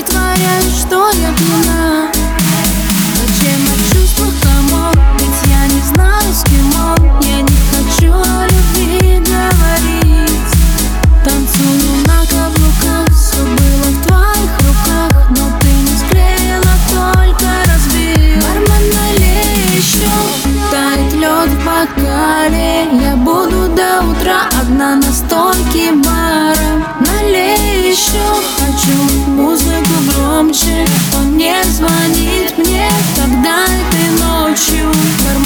притворяюсь, что я пьяна. Зачем о чувствах комок, ведь я не знаю, с кем он. Я не хочу о любви говорить. Танцую на каблуках, все было в твоих руках, но ты не склеила, только разбил. Бармен, налей еще, тает лед в бокале. Я буду до утра одна на стойке бара. Налей еще, хочу музыку громче. Он не звонит мне, когда этой ночью.